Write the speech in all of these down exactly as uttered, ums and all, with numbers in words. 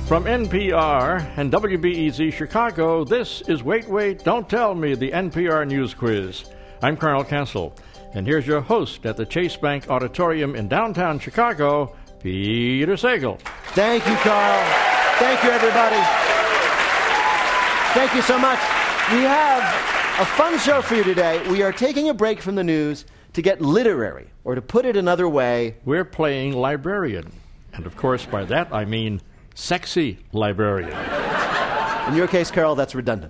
From N P R and W B E Z Chicago, this is Wait, Wait, Don't Tell Me, the N P R News Quiz. I'm Carl Castle, and here's your host at the Chase Bank Auditorium in downtown Chicago, Peter Sagal. Thank you, Carl. Thank you, everybody. Thank you so much. We have a fun show for you today. We are taking a break from the news to get literary, or to put it another way, we're playing librarian. And of course, by that I mean sexy librarian. In your case, Carol, that's redundant.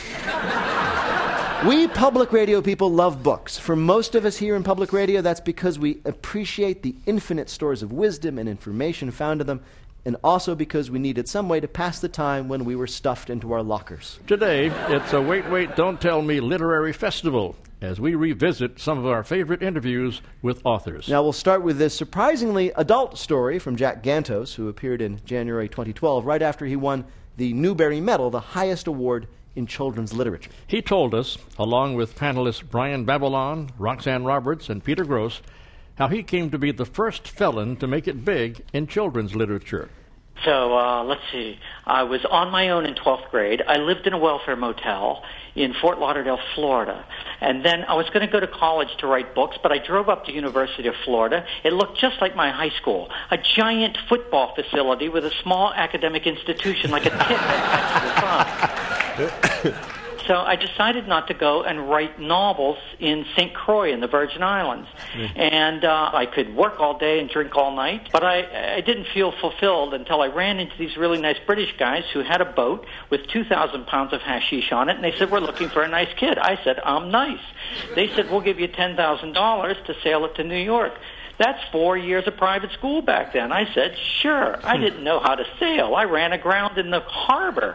We public radio people love books. For most of us here in public radio, that's because we appreciate the infinite stores of wisdom and information found in them, and also because we needed some way to pass the time when we were stuffed into our lockers. Today, it's a Wait, Wait, Don't Tell Me literary festival, as we revisit some of our favorite interviews with authors. Now, we'll start with this surprisingly adult story from Jack Gantos, who appeared in January twenty twelve, right after he won the Newbery Medal, the highest award in children's literature. He told us, along with panelists Brian Babylon, Roxanne Roberts, and Peter Gross, how he came to be the first felon to make it big in children's literature. So, uh, let's see. I was on my own in twelfth grade. I lived in a welfare motel in Fort Lauderdale, Florida. And then I was going to go to college to write books, but I drove up to University of Florida. It looked just like my high school, a giant football facility with a small academic institution like a tit attached to the front. So I decided not to go and write novels in Saint Croix in the Virgin Islands. Mm. And uh, I could work all day and drink all night, but I, I didn't feel fulfilled until I ran into these really nice British guys who had a boat with two thousand pounds of hashish on it, and they said, we're looking for a nice kid. I said, I'm nice. They said, we'll give you ten thousand dollars to sail it to New York. That's four years of private school back then. I said, sure. I didn't know how to sail. I ran aground in the harbor.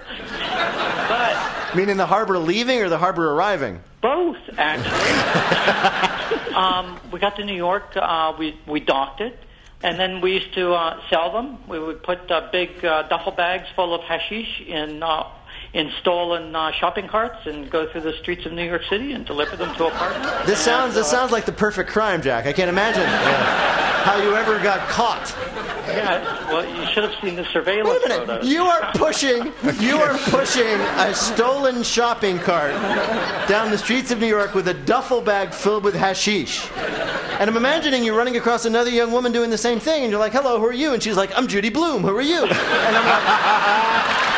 But meaning the harbor leaving or the harbor arriving? Both, actually. um, we got to New York. Uh, we, we docked it. And then we used to uh, sell them. We would put uh, big uh, duffel bags full of hashish in uh, in stolen uh, shopping carts and go through the streets of New York City and deliver them to apartments. This sounds this sounds like the perfect crime, Jack. I can't imagine yeah. how you ever got caught. Yeah, well, you should have seen the surveillance Wait a minute. photos. You are pushing, you are pushing a stolen shopping cart down the streets of New York with a duffel bag filled with hashish. And I'm imagining you running across another young woman doing the same thing, and you're like, hello, who are you? And she's like, I'm Judy Blume, who are you? And I'm like...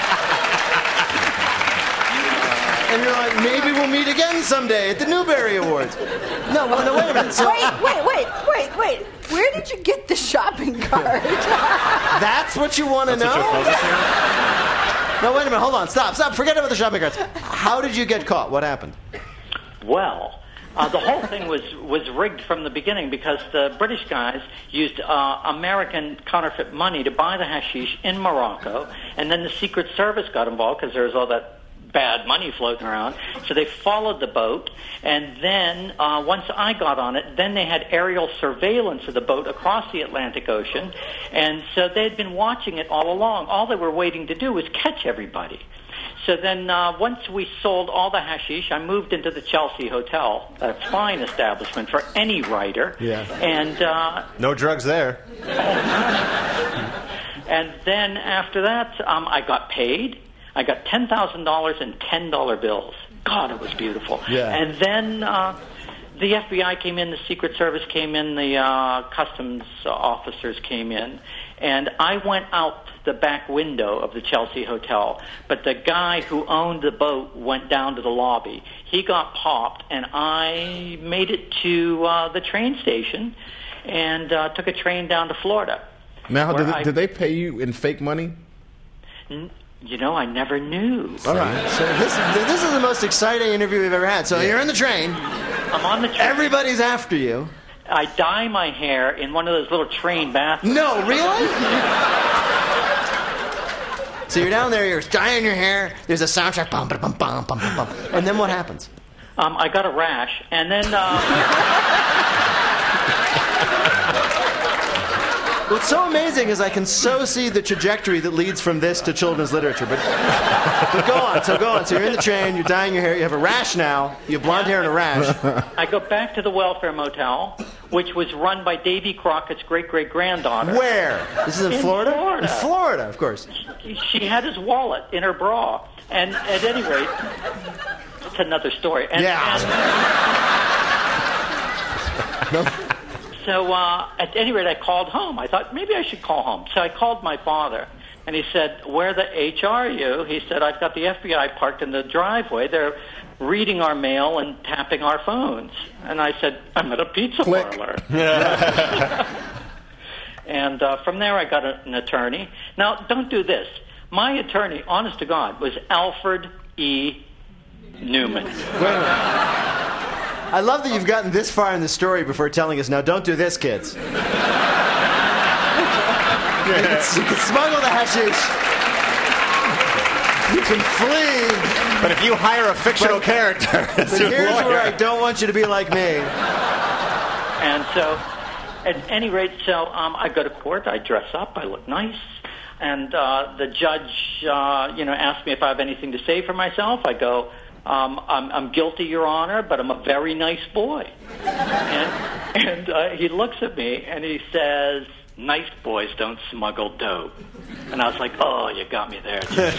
And you're like, maybe we'll meet again someday at the Newbery Awards. No, well, no, wait a minute. So, wait, wait, wait, wait, wait. Where did you get the shopping cart? That's what you want to know? No, wait a minute. Hold on. Stop, stop. Forget about the shopping carts. How did you get caught? What happened? Well, uh, the whole thing was, was rigged from the beginning because the British guys used uh, American counterfeit money to buy the hashish in Morocco, and then the Secret Service got involved because there was all that bad money floating around. So they followed the boat, and then uh, once I got on it, then they had aerial surveillance of the boat across the Atlantic Ocean, and so they had been watching it all along. All they were waiting to do was catch everybody. So then uh, once we sold all the hashish, I moved into the Chelsea Hotel, a fine establishment for any writer. Yeah. And uh, no drugs there. And then after that, um, I got paid. I got ten thousand dollars in ten dollar bills. God, it was beautiful. Yeah. And then uh, the F B I came in, the Secret Service came in, the uh, customs officers came in, and I went out the back window of the Chelsea Hotel. But the guy who owned the boat went down to the lobby. He got popped, and I made it to uh, the train station and uh, took a train down to Florida. Now, did, I, did they pay you in fake money? N- You know, I never knew. All right. So this, this is the most exciting interview we've ever had. So yeah. You're in the train. I'm on the train. Everybody's after you. I dye my hair in one of those little train baths. No, really? So you're down there, you're dyeing your hair, there's a soundtrack, bum, bum, bum, bum, bum, bum. And then what happens? Um, I got a rash, and then... Uh, What's so amazing is I can so see the trajectory that leads from this to children's literature. But, but go on, so go on. So you're in the train, you're dyeing your hair, you have a rash now, you have blonde hair and a rash. I go back to the welfare motel which was run by Davy Crockett's great-great-granddaughter. Where? This is in, In Florida? Florida. In Florida, of course. She had his wallet in her bra. And at any rate, it's another story. And, Yeah. and so uh, at any rate, I called home. I thought, maybe I should call home. So I called my father, and he said, where the H are you? He said, I've got the F B I parked in the driveway. They're reading our mail and tapping our phones. And I said, I'm at a pizza Click. parlor. And uh, from there, I got a, an attorney. Now, don't do this. My attorney, honest to God, was Alfred E. Newman. Wait a minute. I love that you've gotten this far in the story before telling us, now don't do this, kids. You can, you can smuggle the hashish. You can flee. But if you hire a fictional But- character as But your here's lawyer, where I don't want you to be like me. And so, at any rate, so um, I go to court, I dress up, I look nice, and uh, the judge, uh, you know, asks me if I have anything to say for myself. I go, um, I'm, I'm guilty, Your Honor, but I'm a very nice boy. And, and uh, he looks at me and he says, nice boys don't smuggle dope. And I was like, oh, you got me there, Judge.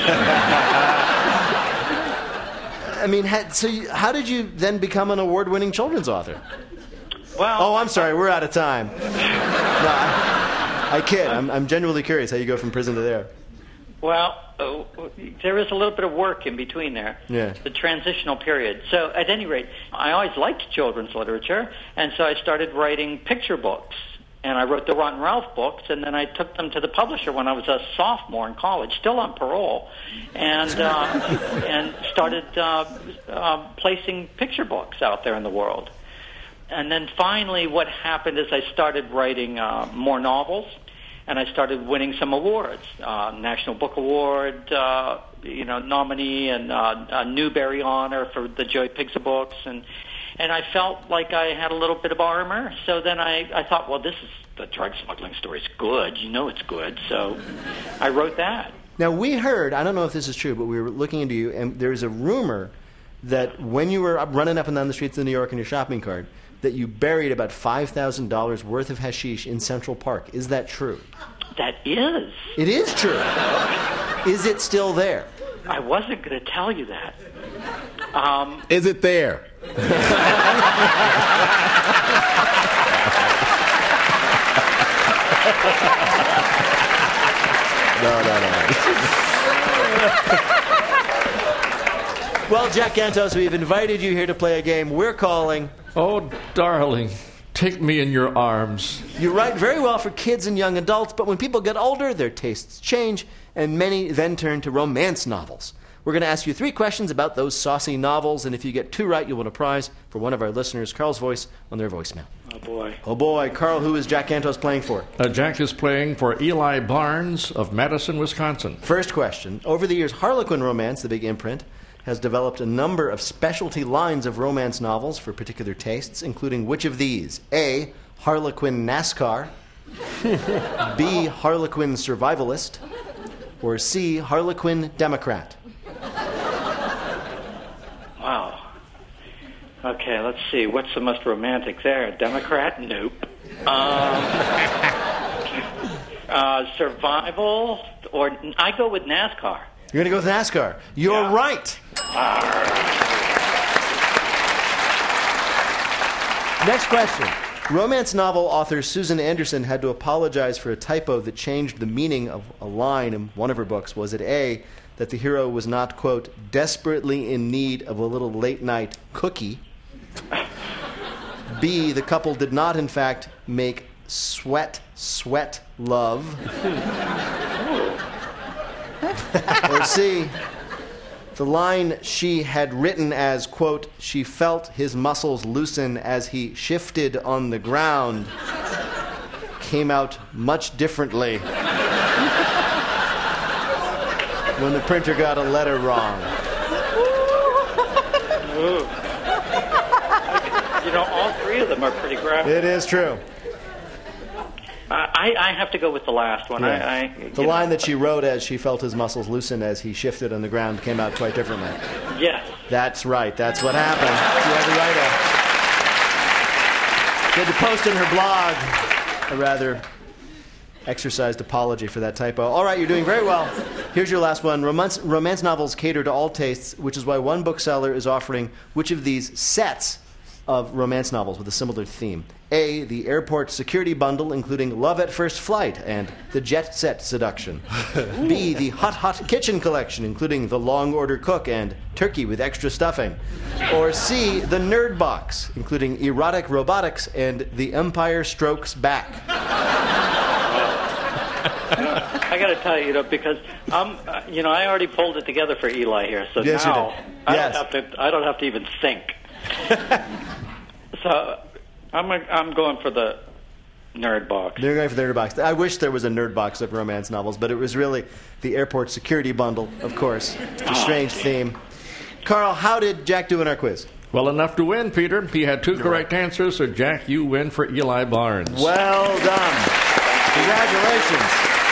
I mean, had, so you, how did you then become an award-winning children's author? Well, Oh, I'm sorry, we're out of time. No, I, I kid. I'm, I'm genuinely curious how you go from prison to there. Well, uh, there is a little bit of work in between there. Yeah. The transitional period. So, at any rate, I always liked children's literature, and so I started writing picture books. And I wrote the Rotten Ralph books, and then I took them to the publisher when I was a sophomore in college, still on parole, and uh, and started uh, uh, placing picture books out there in the world. And then finally what happened is I started writing uh, more novels, and I started winning some awards, uh, National Book Award, uh, you know, nominee, and uh, a Newbery Honor for the Joey Pigza books, and and I felt like I had a little bit of armor. So then I, I thought, well, this is the drug smuggling story is good. You know it's good. So I wrote that. Now, we heard, I don't know if this is true, but we were looking into you, and there's a rumor that when you were up, running up and down the streets of New York in your shopping cart, that you buried about five thousand dollars worth of hashish in Central Park. Is that true? That is. It is true. Is it still there? I wasn't going to tell you that. Um, is it there? No, no, no. Well, Jack Gantos, we've invited you here to play a game we're calling Oh, darling, take me in your arms. You write very well for kids and young adults, but when people get older, their tastes change, and many then turn to romance novels. We're going to ask you three questions about those saucy novels, and if you get two right, you'll win a prize for one of our listeners, Carl's voice, on their voicemail. oh, boy. Oh, boy. Carl, who is Jack Gantos playing for? Uh, Jack is playing for Eli Barnes of Madison, Wisconsin. First question. Over the years, Harlequin Romance, the big imprint, has developed a number of specialty lines of romance novels for particular tastes, including which of these? A, Harlequin NASCAR, B, Harlequin Survivalist, or C, Harlequin Democrat? Wow. Okay, let's see. What's the most romantic there? Democrat? Nope. Um, uh, survival? Or I go with NASCAR. You're going to go with NASCAR. You're Yeah. right. Next question. Romance novel author Susan Anderson had to apologize for a typo that changed the meaning of a line in one of her books. Was it A, that the hero was not, quote, desperately in need of a little late-night cookie? B, the couple did not, in fact, make sweat, sweat love? Or C, the line she had written as, quote, she felt his muscles loosen as he shifted on the ground, came out much differently when the printer got a letter wrong. Ooh. You know, all three of them are pretty graphic. It is true. Uh, I, I have to go with the last one. Yeah. I, I, the you line know. that she wrote as she felt his muscles loosen as he shifted on the ground came out quite differently. Yes. That's right. That's what happened. You are the writer. She had to post in her blog a rather exercised apology for that typo. All right, you're doing very well. Here's your last one. Romance, romance novels cater to all tastes, which is why one bookseller is offering which of these sets of romance novels with a similar theme? A, the airport security bundle, including Love at First Flight and The Jet Set Seduction. B, the Hot Hot Kitchen collection, including The Long Order Cook and Turkey with Extra Stuffing. Or C, the Nerd Box, including Erotic Robotics and The Empire Strokes Back. I got to tell you, you know, because I'm, uh, you know, I already pulled it together for Eli here, so yes, now you did. I Yes. don't have to. I don't have to even think. So I'm, a, I'm going for the Nerd Box. They're going for the Nerd Box. I wish there was a Nerd Box of romance novels, but it was really the airport security bundle, of course. It's a strange theme. Carl, how did Jack do in our quiz? Well, enough to win, Peter. He had two correct answers, so Jack, you win for Eli Barnes. Well done. Congratulations.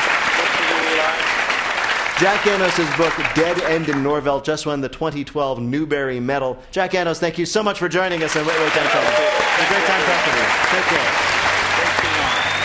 Jack Anos' book, Dead End in Norvelt, just won the twenty twelve Newbery Medal. Jack Anos, thank you so much for joining us on Wait, Wait, Don't Tell Me. It's a great time talking to you. Take care.